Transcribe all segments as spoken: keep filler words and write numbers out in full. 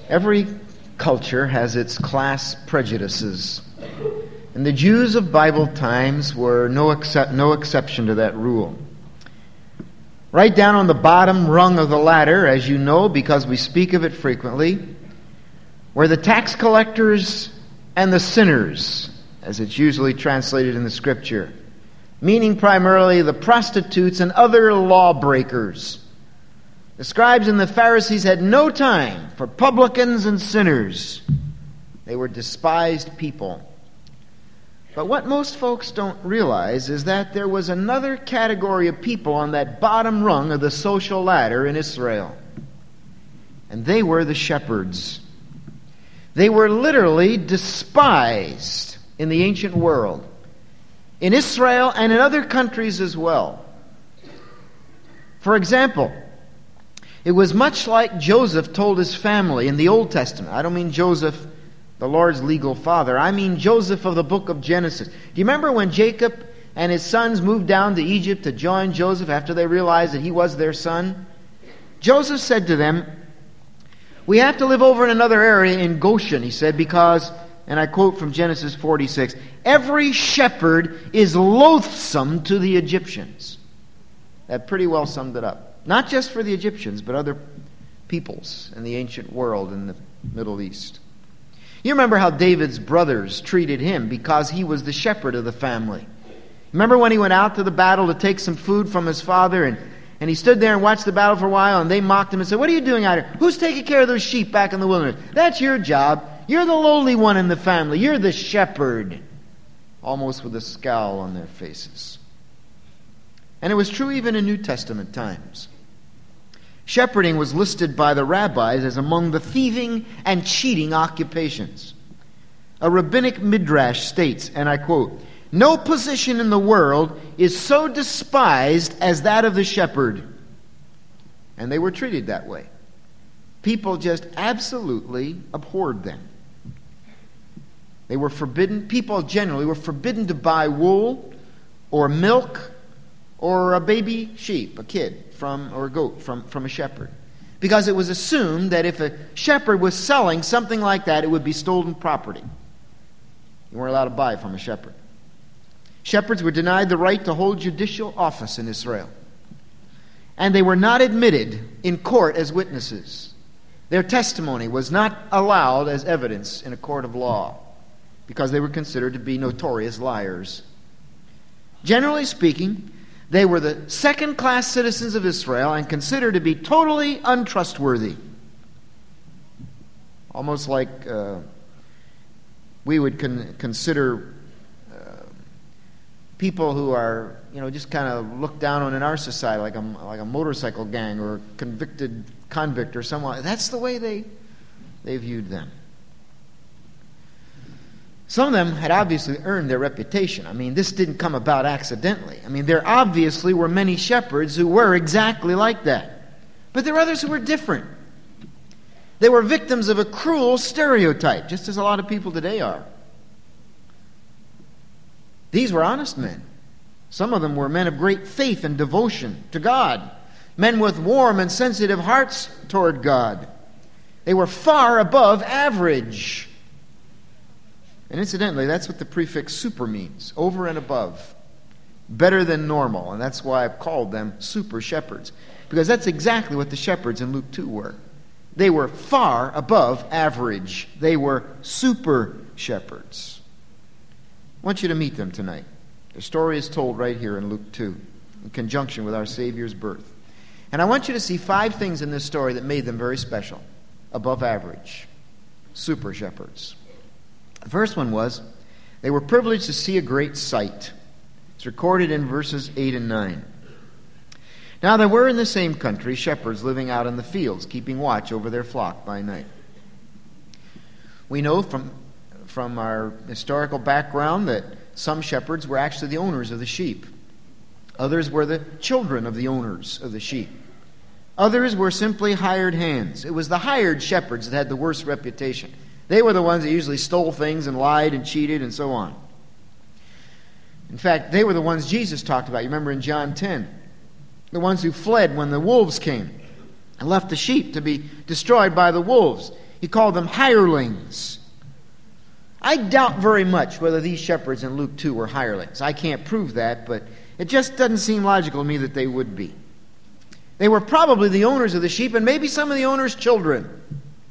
Every culture has its class prejudices, and the Jews of Bible times were no, excep- no exception to that rule. Right down on the bottom rung of the ladder, as you know, because we speak of it frequently, were the tax collectors and the sinners, as it's usually translated in the Scripture, meaning primarily the prostitutes and other lawbreakers. The scribes and the Pharisees had no time for publicans and sinners. They were despised people. But what most folks don't realize is that there was another category of people on that bottom rung of the social ladder in Israel. And they were the shepherds. They were literally despised in the ancient world, in Israel and in other countries as well. For example, it was much like Joseph told his family in the Old Testament. I don't mean Joseph, the Lord's legal father. I mean Joseph of the book of Genesis. Do you remember when Jacob and his sons moved down to Egypt to join Joseph after they realized that he was their son? Joseph said to them, "We have to live over in another area in Goshen," he said, because, and I quote from Genesis forty-six, "every shepherd is loathsome to the Egyptians." That pretty well summed it up. Not just for the Egyptians, but other peoples in the ancient world in the Middle East. You remember how David's brothers treated him because he was the shepherd of the family. Remember when he went out to the battle to take some food from his father, and, and he stood there and watched the battle for a while, and they mocked him and said, "What are you doing out here? Who's taking care of those sheep back in the wilderness? That's your job. You're the lowly one in the family. You're the shepherd." Almost with a scowl on their faces. And it was true even in New Testament times. Shepherding was listed by the rabbis as among the thieving and cheating occupations. A rabbinic midrash states, and I quote, "No position in the world is so despised as that of the shepherd." And they were treated that way. People just absolutely abhorred them. They were forbidden, people generally were forbidden to buy wool or milk or a baby sheep, a kid, from or a goat from, from a shepherd. Because it was assumed that if a shepherd was selling something like that, it would be stolen property. You weren't allowed to buy from a shepherd. Shepherds were denied the right to hold judicial office in Israel. And they were not admitted in court as witnesses. Their testimony was not allowed as evidence in a court of law, because they were considered to be notorious liars. Generally speaking, they were the second-class citizens of Israel and considered to be totally untrustworthy. Almost like uh, we would con- consider uh, people who are, you know, just kind of looked down on in our society, like a, like a motorcycle gang or a convicted convict or someone. That's the way they they viewed them. Some of them had obviously earned their reputation. I mean, this didn't come about accidentally. I mean, there obviously were many shepherds who were exactly like that. But there were others who were different. They were victims of a cruel stereotype, just as a lot of people today are. These were honest men. Some of them were men of great faith and devotion to God, men with warm and sensitive hearts toward God. They were far above average. And incidentally, that's what the prefix super means, over and above, better than normal. And that's why I've called them super shepherds, because that's exactly what the shepherds in Luke two were. They were far above average. They were super shepherds. I want you to meet them tonight. The story is told right here in Luke two, in conjunction with our Savior's birth. And I want you to see five things in this story that made them very special, above average, super shepherds. The first one was, they were privileged to see a great sight. It's recorded in verses eight and nine. Now there were in the same country shepherds living out in the fields, keeping watch over their flock by night. We know from, from our historical background that some shepherds were actually the owners of the sheep. Others were the children of the owners of the sheep. Others were simply hired hands. It was the hired shepherds that had the worst reputation. They were the ones that usually stole things and lied and cheated and so on. In fact, they were the ones Jesus talked about. You remember in John ten. The ones who fled when the wolves came and left the sheep to be destroyed by the wolves. He called them hirelings. I doubt very much whether these shepherds in Luke two were hirelings. I can't prove that, but it just doesn't seem logical to me that they would be. They were probably the owners of the sheep and maybe some of the owners' children.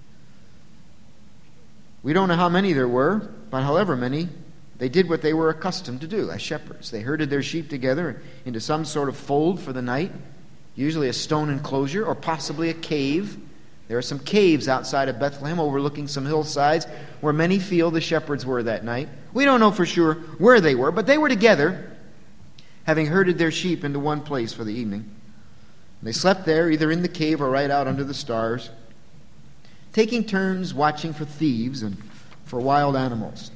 We don't know how many there were, but however many, they did what they were accustomed to do as shepherds. They herded their sheep together into some sort of fold for the night, usually a stone enclosure or possibly a cave. There are some caves outside of Bethlehem overlooking some hillsides where many feel the shepherds were that night. We don't know for sure where they were, but they were together, having herded their sheep into one place for the evening. They slept there, either in the cave or right out under the stars, taking turns watching for thieves and for wild animals.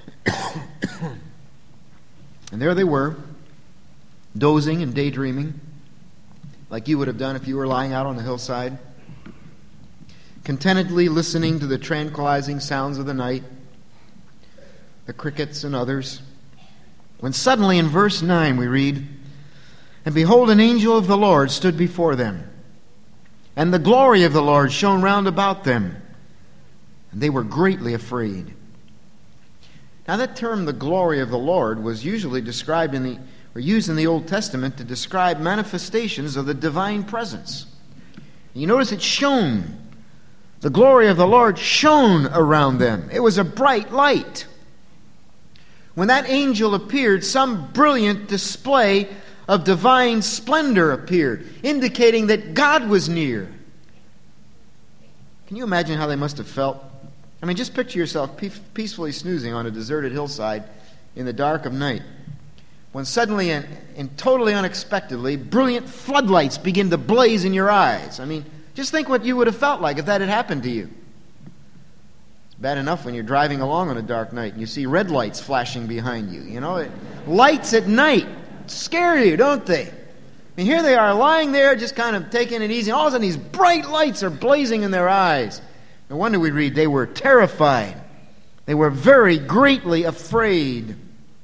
And there they were, dozing and daydreaming, like you would have done if you were lying out on the hillside, contentedly listening to the tranquilizing sounds of the night, the crickets and others, when suddenly in verse nine we read, "And behold, an angel of the Lord stood before them, and the glory of the Lord shone round about them, and they were greatly afraid." Now that term, the glory of the Lord, was usually described in the, or used in the Old Testament to describe manifestations of the divine presence. You notice it shone. The glory of the Lord shone around them. It was a bright light. When that angel appeared, some brilliant display of divine splendor appeared, indicating that God was near. Can you imagine how they must have felt? I mean, just picture yourself peacefully snoozing on a deserted hillside in the dark of night, when suddenly and, and totally unexpectedly, brilliant floodlights begin to blaze in your eyes. I mean, just think what you would have felt like if that had happened to you. It's bad enough when you're driving along on a dark night and you see red lights flashing behind you. You know, it, lights at night scare you, don't they? I mean, here they are lying there just kind of taking it easy, and all of a sudden these bright lights are blazing in their eyes. No wonder we read they were terrified. They were very greatly afraid.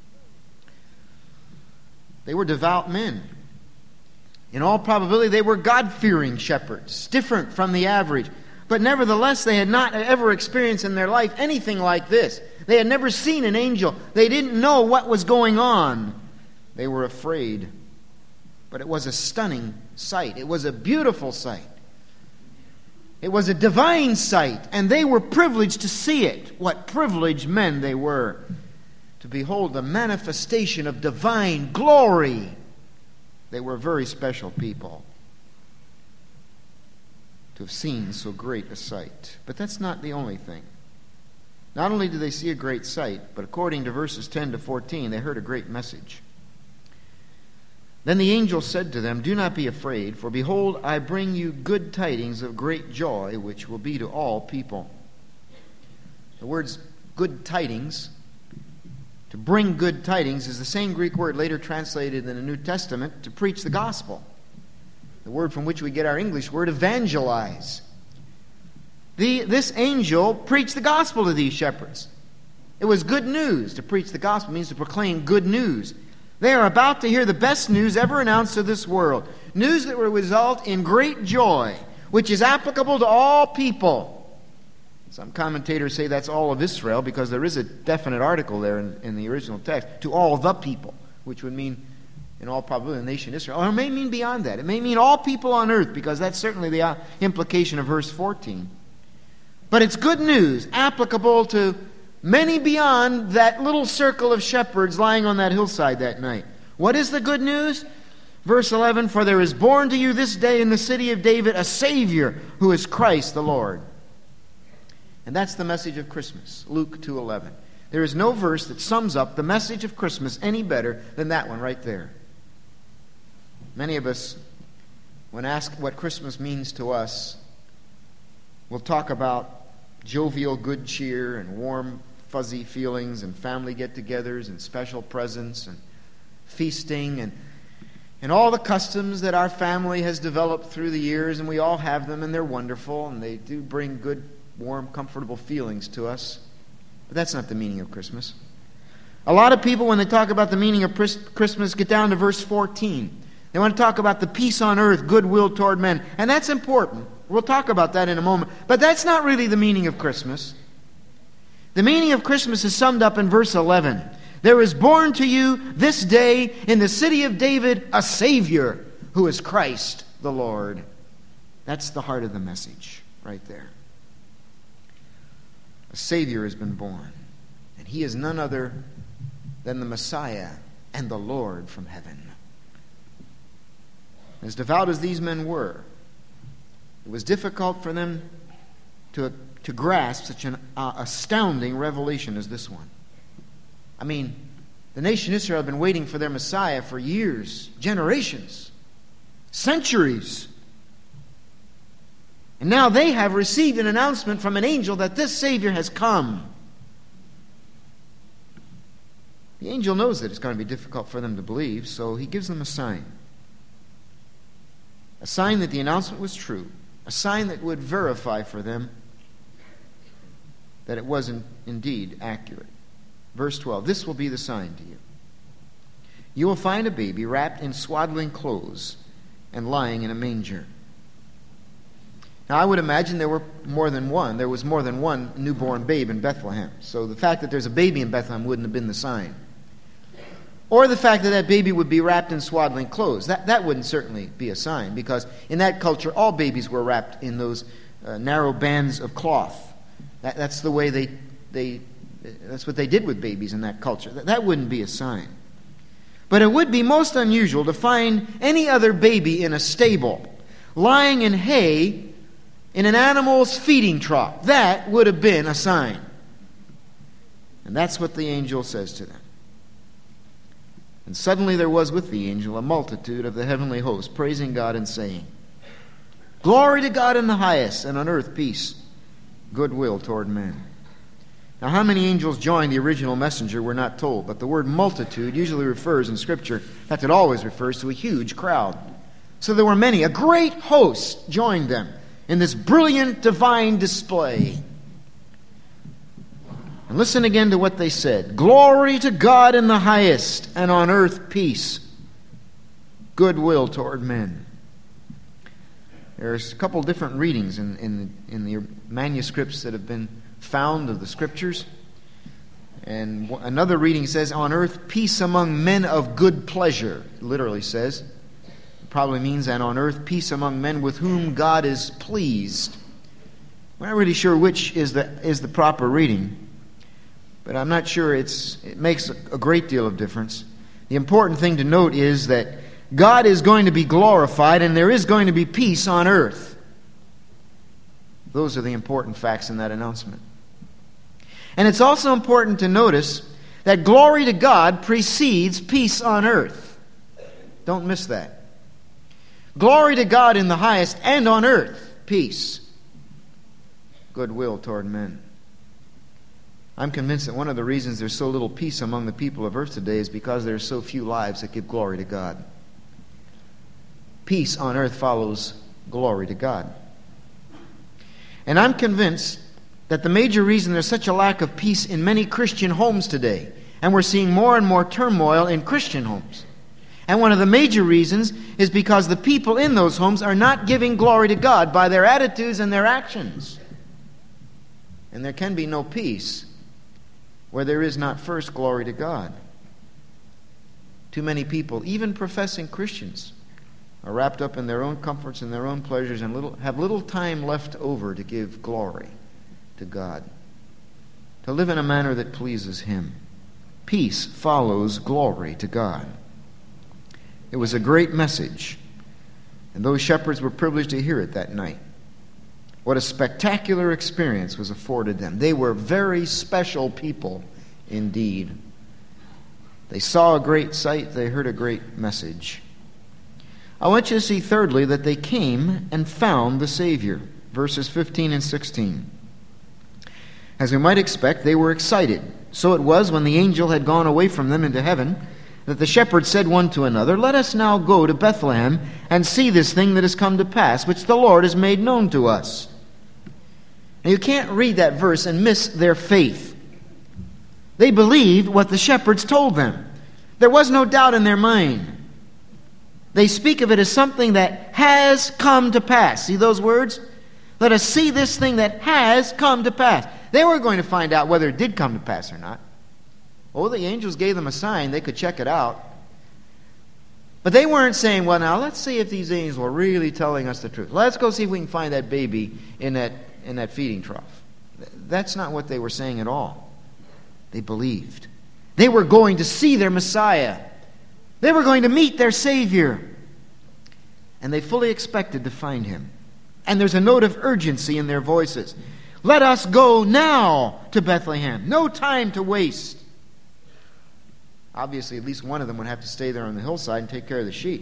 They were devout men. In all probability, they were God-fearing shepherds, different from the average. But nevertheless, they had not ever experienced in their life anything like this. They had never seen an angel. They didn't know what was going on. They were afraid. But it was a stunning sight. It was a beautiful sight. It was a divine sight, and they were privileged to see it. What privileged men they were to behold the manifestation of divine glory. They were very special people to have seen so great a sight. But that's not the only thing. Not only did they see a great sight, but according to verses ten to fourteen, they heard a great message. Then the angel said to them, "Do not be afraid, for behold, I bring you good tidings of great joy, which will be to all people." The words good tidings, to bring good tidings, is the same Greek word later translated in the New Testament to preach the gospel. The word from which we get our English word evangelize. The, this angel preached the gospel to these shepherds. It was good news. To preach the gospel means to proclaim good news. They are about to hear the best news ever announced to this world. News that will result in great joy, which is applicable to all people. Some commentators say that's all of Israel, because there is a definite article there in, in the original text, to all the people, which would mean, in all probability, the nation Israel. Or it may mean beyond that. It may mean all people on earth, because that's certainly the uh, implication of verse fourteen. But it's good news, applicable to many beyond that little circle of shepherds lying on that hillside that night. What is the good news? Verse eleven, "For there is born to you this day in the city of David a Savior, who is Christ the Lord." And that's the message of Christmas, Luke two eleven. There is no verse that sums up the message of Christmas any better than that one right there. Many of us, when asked what Christmas means to us, will talk about jovial good cheer and warm, fuzzy feelings and family get-togethers and special presents and feasting and and all the customs that our family has developed through the years, and we all have them, and they're wonderful, and they do bring good, warm, comfortable feelings to us. But that's not the meaning of Christmas. A lot of people, when they talk about the meaning of Christmas, get down to verse fourteen. They want to talk about the peace on earth, goodwill toward men. And that's important. We'll talk about that in a moment. But that's not really the meaning of Christmas. The meaning of Christmas is summed up in verse eleven. There is born to you this day in the city of David a Savior, who is Christ the Lord. That's the heart of the message right there. A Savior has been born, and He is none other than the Messiah and the Lord from heaven. As devout as these men were, it was difficult for them to, to grasp such an uh, astounding revelation as this one. I mean, the nation Israel had been waiting for their Messiah for years, generations, centuries. And now they have received an announcement from an angel that this Savior has come. The angel knows that it's going to be difficult for them to believe, so he gives them a sign. A sign that the announcement was true. A sign that would verify for them that it was indeed accurate. Verse twelve, this will be the sign to you. You will find a baby wrapped in swaddling clothes and lying in a manger. Now, I would imagine there were more than one. There was more than one newborn babe in Bethlehem. So the fact that there's a baby in Bethlehem wouldn't have been the sign. Or the fact that that baby would be wrapped in swaddling clothes. That, that wouldn't certainly be a sign, because in that culture, all babies were wrapped in those uh, narrow bands of cloth. That, that's the way they, they, that's what they did with babies in that culture. That, that wouldn't be a sign. But it would be most unusual to find any other baby in a stable, lying in hay in an animal's feeding trough. That would have been a sign. And that's what the angel says to them. And suddenly there was with the angel a multitude of the heavenly host, praising God and saying, Glory to God in the highest, and on earth peace, goodwill toward men. Now, how many angels joined the original messenger we're not told, but the word multitude usually refers in Scripture, in fact it always refers to a huge crowd. So there were many, a great host joined them in this brilliant divine display. And listen again to what they said. Glory to God in the highest, and on earth peace, goodwill toward men. There's a couple different readings in, in, in the manuscripts that have been found of the Scriptures. And another reading says, on earth peace among men of good pleasure. It literally says. It probably means, and on earth peace among men with whom God is pleased. We're not really sure which is the, is the proper reading. But I'm not sure it's, it makes a great deal of difference. The important thing to note is that God is going to be glorified and there is going to be peace on earth. Those are the important facts in that announcement. And it's also important to notice that glory to God precedes peace on earth. Don't miss that. Glory to God in the highest, and on earth peace, goodwill toward men. I'm convinced that one of the reasons there's so little peace among the people of earth today is because there are so few lives that give glory to God. Peace on earth follows glory to God. And I'm convinced that the major reason there's such a lack of peace in many Christian homes today, and we're seeing more and more turmoil in Christian homes, and one of the major reasons is because the people in those homes are not giving glory to God by their attitudes and their actions. And there can be no peace where there is not first glory to God. Too many people, even professing Christians, are wrapped up in their own comforts and their own pleasures and little, have little time left over to give glory to God, to live in a manner that pleases Him. Peace follows glory to God. It was a great message, and those shepherds were privileged to hear it that night. What a spectacular experience was afforded them. They were very special people indeed. They saw a great sight. They heard a great message. I want you to see, thirdly, that they came and found the Savior. Verses fifteen and sixteen. As we might expect, they were excited. So it was, when the angel had gone away from them into heaven, that the shepherds said one to another, Let us now go to Bethlehem and see this thing that has come to pass, which the Lord has made known to us. Now, you can't read that verse and miss their faith. They believed what the shepherds told them. There was no doubt in their mind. They speak of it as something that has come to pass. See those words? Let us see this thing that has come to pass. They were going to find out whether it did come to pass or not. Oh, the angels gave them a sign. They could check it out. But they weren't saying, well, now let's see if these angels were really telling us the truth. Let's go see if we can find that baby in that, in that feeding trough. That's not what they were saying at all. They believed. They were going to see their Messiah. They were going to meet their Savior. And they fully expected to find him. And there's a note of urgency in their voices. Let us go now to Bethlehem. No time to waste. Obviously, at least one of them would have to stay there on the hillside and take care of the sheep.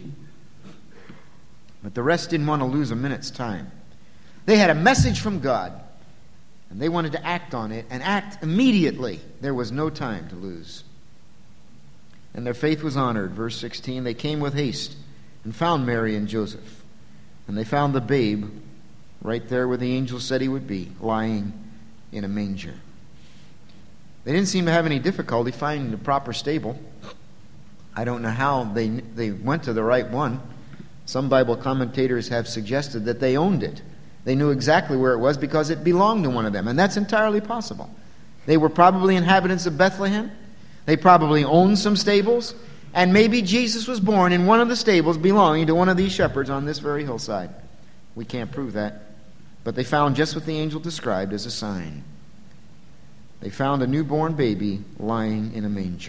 But the rest didn't want to lose a minute's time. They had a message from God, and they wanted to act on it, and act immediately. There was no time to lose. And their faith was honored. Verse sixteen, they came with haste and found Mary and Joseph. And they found the babe right there where the angel said he would be, lying in a manger. They didn't seem to have any difficulty finding the proper stable. I don't know how they they went to the right one. Some Bible commentators have suggested that they owned it. They knew exactly where it was because it belonged to one of them, and that's entirely possible. They were probably inhabitants of Bethlehem. They probably owned some stables, and maybe Jesus was born in one of the stables belonging to one of these shepherds on this very hillside. We can't prove that. But they found just what the angel described as a sign. They found a newborn baby lying in a manger.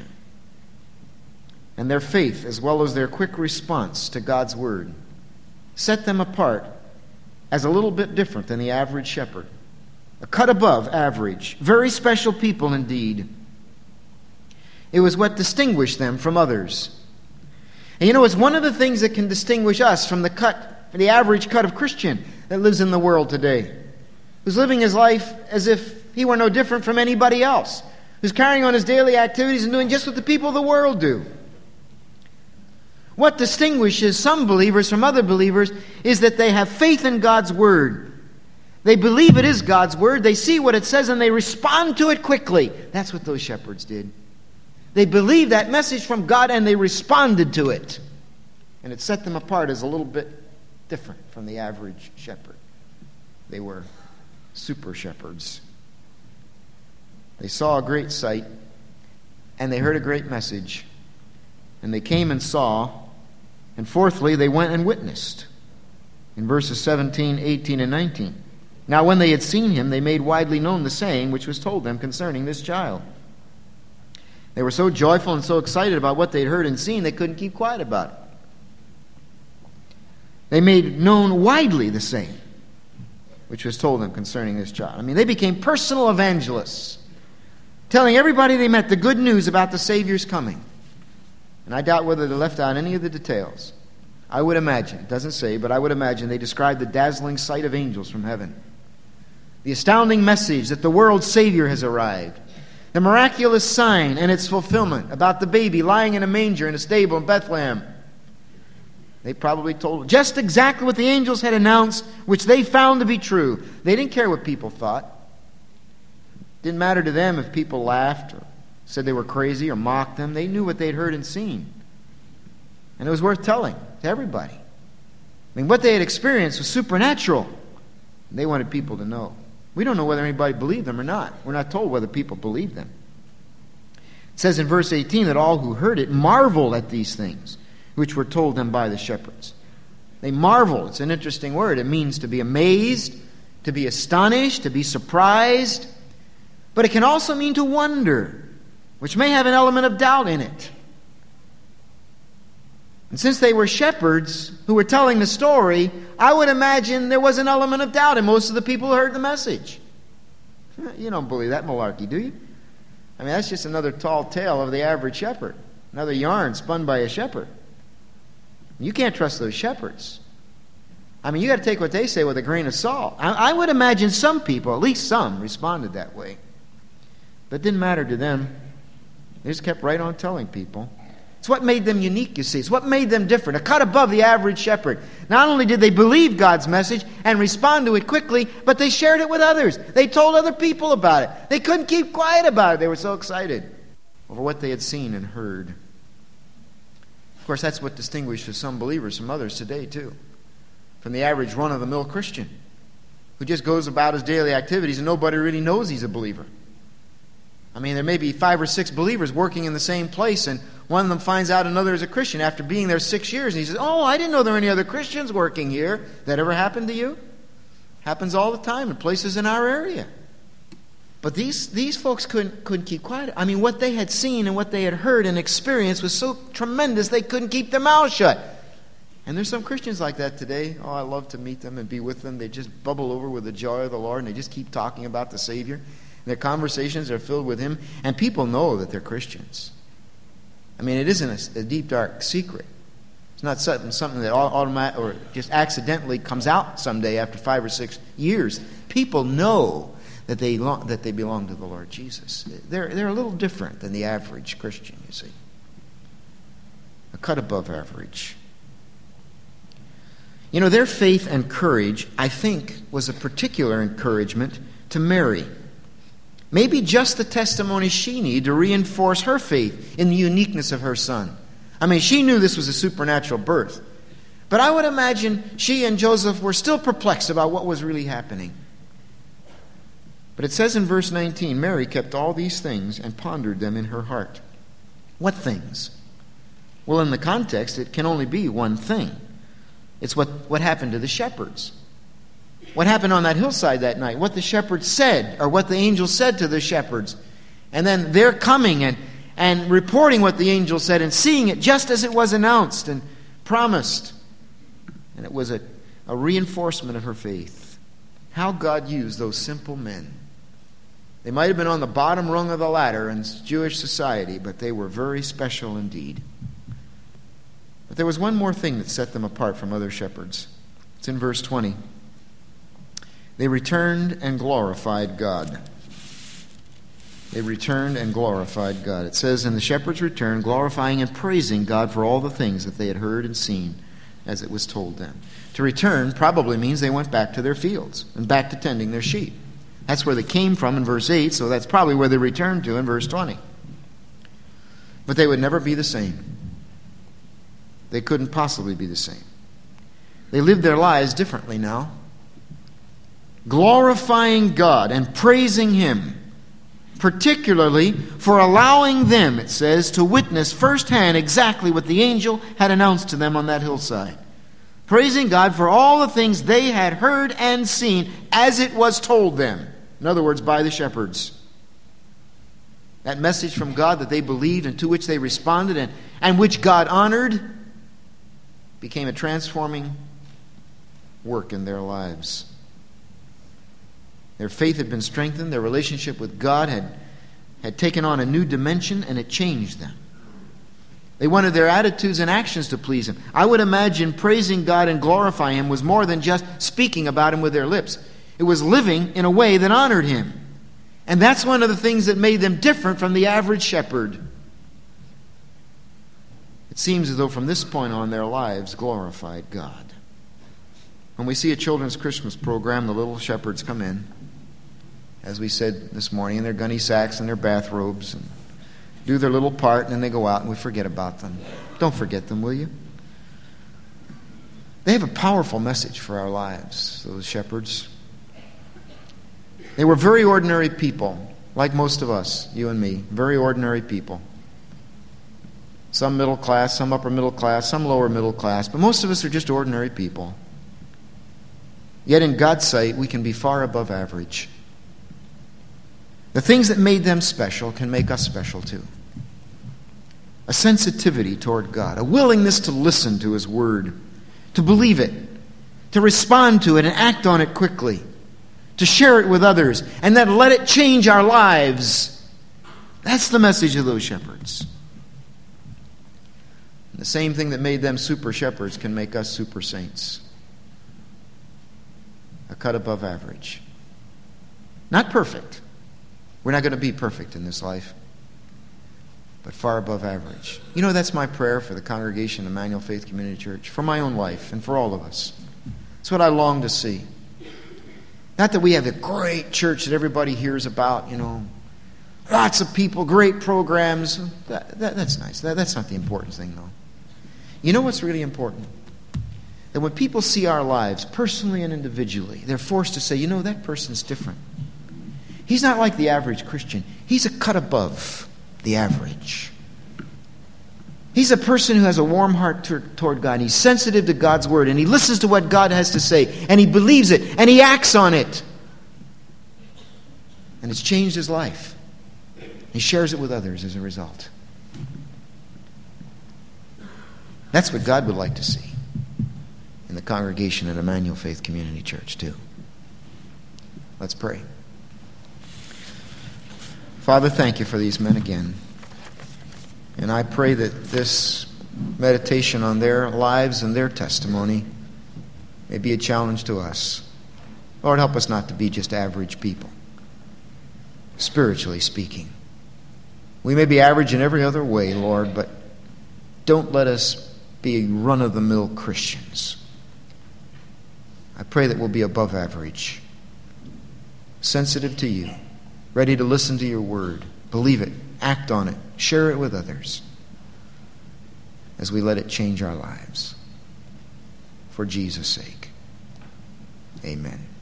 And their faith, as well as their quick response to God's word, set them apart as a little bit different than the average shepherd. A cut above average. Very special people indeed. It was what distinguished them from others. And you know, it's one of the things that can distinguish us from the cut, the average cut of Christian that lives in the world today, who's living his life as if he were no different from anybody else, who's carrying on his daily activities and doing just what the people of the world do. What distinguishes some believers from other believers is that they have faith in God's word. They believe it is God's word. They see what it says and they respond to it quickly. That's what those shepherds did. They believed that message from God and they responded to it. And it set them apart as a little bit different from the average shepherd. They were super shepherds. They saw a great sight and they heard a great message. And they came and saw. And fourthly, they went and witnessed. In verses seventeen, eighteen, and nineteen. Now when they had seen him, they made widely known the saying which was told them concerning this child. They were so joyful and so excited about what they'd heard and seen, they couldn't keep quiet about it. They made known widely the saying which was told them concerning this child. I mean, they became personal evangelists, telling everybody they met the good news about the Savior's coming. And I doubt whether they left out any of the details. I would imagine, it doesn't say, but I would imagine they described the dazzling sight of angels from heaven, the astounding message that the world's Savior has arrived, the miraculous sign and its fulfillment about the baby lying in a manger in a stable in Bethlehem. They probably told just exactly what the angels had announced, which they found to be true. They didn't care what people thought. It didn't matter to them if people laughed or said they were crazy or mocked them. They knew what they'd heard and seen. And it was worth telling to everybody. I mean, what they had experienced was supernatural. And they wanted people to know. We don't know whether anybody believed them or not. We're not told whether people believed them. It says in verse eighteen that all who heard it marveled at these things which were told them by the shepherds. They marveled. It's an interesting word. It means to be amazed, to be astonished, to be surprised. But it can also mean to wonder, which may have an element of doubt in it. And since they were shepherds who were telling the story, I would imagine there was an element of doubt in most of the people who heard the message. You don't believe that malarkey, do you? I mean, that's just another tall tale of the average shepherd. Another yarn spun by a shepherd. You can't trust those shepherds. I mean, you got to take what they say with a grain of salt. I, I would imagine some people, at least some, responded that way. But it didn't matter to them. They just kept right on telling people. It's what made them unique, you see. It's what made them different. A cut above the average shepherd. Not only did they believe God's message and respond to it quickly, but they shared it with others. They told other people about it. They couldn't keep quiet about it. They were so excited over what they had seen and heard. Of course, that's what distinguishes some believers from others today, too. From the average run-of-the-mill Christian. who just goes about his daily activities and nobody really knows he's a believer. I mean, there may be five or six believers working in the same place, and one of them finds out another is a Christian after being there six years, and he says, oh, I didn't know there were any other Christians working here. That ever happened to you? Happens all the time in places in our area. But these, these folks couldn't, couldn't keep quiet. I mean, what they had seen and what they had heard and experienced was so tremendous they couldn't keep their mouths shut. And there's some Christians like that today. Oh, I love to meet them and be with them. They just bubble over with the joy of the Lord, and they just keep talking about the Savior. Their conversations are filled with Him, and people know that they're Christians. I mean, it isn't a, a deep, dark secret. It's not something, something that automatic or just accidentally comes out someday after five or six years. People know that they long, that they belong to the Lord Jesus. They're they're a little different than the average Christian, you see. A cut above average. You know, their faith and courage, I think, was a particular encouragement to Mary. Maybe just the testimony she needed to reinforce her faith in the uniqueness of her son. I mean, she knew this was a supernatural birth. But I would imagine she and Joseph were still perplexed about what was really happening. But it says in verse nineteen, Mary kept all these things and pondered them in her heart. What things? Well, in the context, it can only be one thing. It's what, what happened to the shepherds. What happened on that hillside that night, what the shepherds said, or what the angel said to the shepherds. And then they're coming and, and reporting what the angel said and seeing it just as it was announced and promised. And it was a, a reinforcement of her faith. How God used those simple men. They might have been on the bottom rung of the ladder in Jewish society, but they were very special indeed. But there was one more thing that set them apart from other shepherds. It's in verse twenty. They returned and glorified God. They returned and glorified God. It says, and the shepherds returned, glorifying and praising God for all the things that they had heard and seen, as it was told them. To return probably means they went back to their fields and back to tending their sheep. That's where they came from in verse eight, so that's probably where they returned to in verse twenty. But they would never be the same. They couldn't possibly be the same. They lived their lives differently now. Glorifying God and praising Him, particularly for allowing them, it says, to witness firsthand exactly what the angel had announced to them on that hillside. Praising God for all the things they had heard and seen as it was told them. In other words, by the shepherds. That message from God that they believed and to which they responded and, and which God honored became a transforming work in their lives. Their faith had been strengthened. Their relationship with God had, had taken on a new dimension, and it changed them. They wanted their attitudes and actions to please Him. I would imagine praising God and glorifying Him was more than just speaking about Him with their lips. It was living in a way that honored Him. And that's one of the things that made them different from the average shepherd. It seems as though from this point on their lives glorified God. When we see a children's Christmas program, the little shepherds come in, as we said this morning, in their gunny sacks and their bathrobes, and do their little part, and then they go out and we forget about them. Don't forget them, will you? They have a powerful message for our lives, those shepherds. They were very ordinary people, like most of us, you and me, very ordinary people. Some middle class, some upper middle class, some lower middle class, but most of us are just ordinary people. Yet in God's sight, we can be far above average. The things that made them special can make us special too. A sensitivity toward God, a willingness to listen to His Word, to believe it, to respond to it and act on it quickly, to share it with others, and then let it change our lives. That's the message of those shepherds. And the same thing that made them super shepherds can make us super saints. A cut above average. Not perfect. We're not going to be perfect in this life, but far above average. You know, that's my prayer for the congregation of Emmanuel Faith Community Church, for my own life and for all of us. It's what I long to see. Not that we have a great church that everybody hears about, you know, lots of people, great programs. That, that, that's nice. That, that's not the important thing, though. You know what's really important? that when people see our lives, personally and individually, they're forced to say, you know, that person's different. He's not like the average Christian. He's a cut above the average. He's a person who has a warm heart t- toward God. He's sensitive to God's word, and he listens to what God has to say, and he believes it, and he acts on it. And it's changed his life. He shares it with others as a result. That's what God would like to see in the congregation at Emmanuel Faith Community Church, too. Let's pray. Father, thank you for these men again. And I pray that this meditation on their lives and their testimony may be a challenge to us. Lord, help us not to be just average people, spiritually speaking. We may be average in every other way, Lord, but don't let us be run-of-the-mill Christians. I pray that we'll be above average, sensitive to you, ready to listen to your word, believe it, act on it, share it with others as we let it change our lives. For Jesus' sake, amen.